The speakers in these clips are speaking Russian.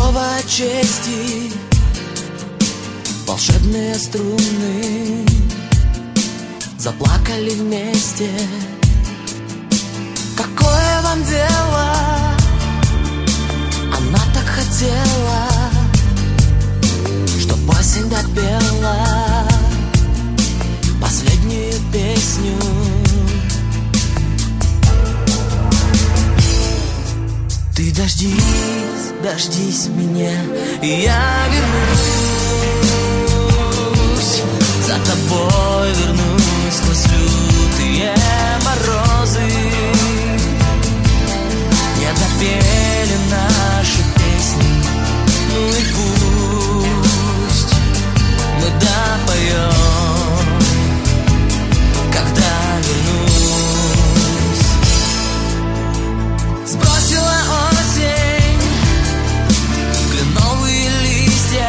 слово чести, волшебные струны заплакали вместе. Какое вам дело? Она так хотела, чтоб осень допела последнюю песню. Ты дождись, дождись меня, и я вернусь. За тобой вернусь сквозь лютые морозы. Не допели наши песни, ну и пусть мы допоем, когда вернусь. Сбросила осень кленовые листья,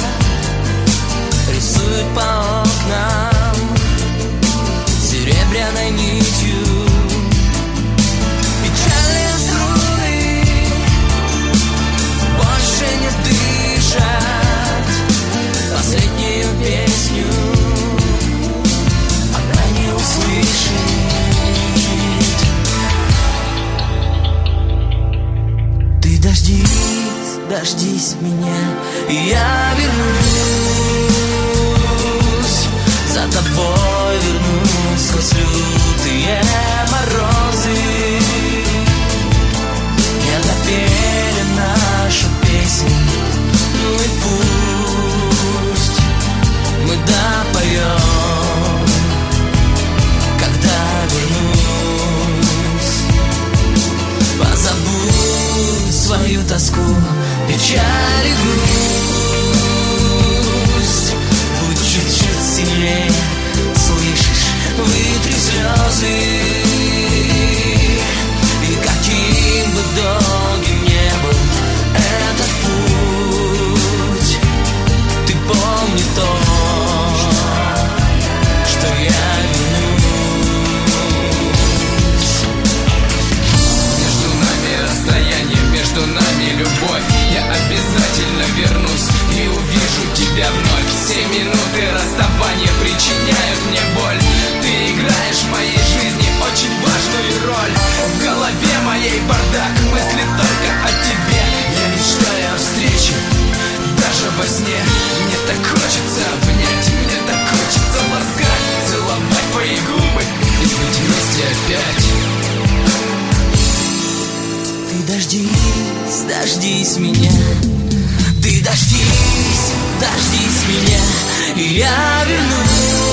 рисует по окнам серебряной нитью. Печальные струны больше не дышат последнюю песню она не услышит. Ты дождись, дождись меня, и я вернусь. За тобой вернусь сквозь лютые морозы. Не допели нашу песню, ну и пусть мы допоем, когда вернусь. Позабудь свою тоску, печаль и грусть. Будь чуть-чуть сильнее, слышишь, вытри слезы. И каким бы долгим не был этот путь, ты помни то, что я вернусь. Между нами расстояние, между нами любовь. Я обязательно вернусь и увижу тебя вновь. Все минуты расставания причиняют мне боль. Ты играешь в моей жизни очень важную роль. В голове моей бардак, мысли только о тебе. Я мечтаю о встрече, даже во сне. Мне так хочется обнять, мне так хочется ласкать, целовать твои губы и быть вместе опять. Ты дождись, дождись меня. Ты дождись, дождись меня, и я вернусь.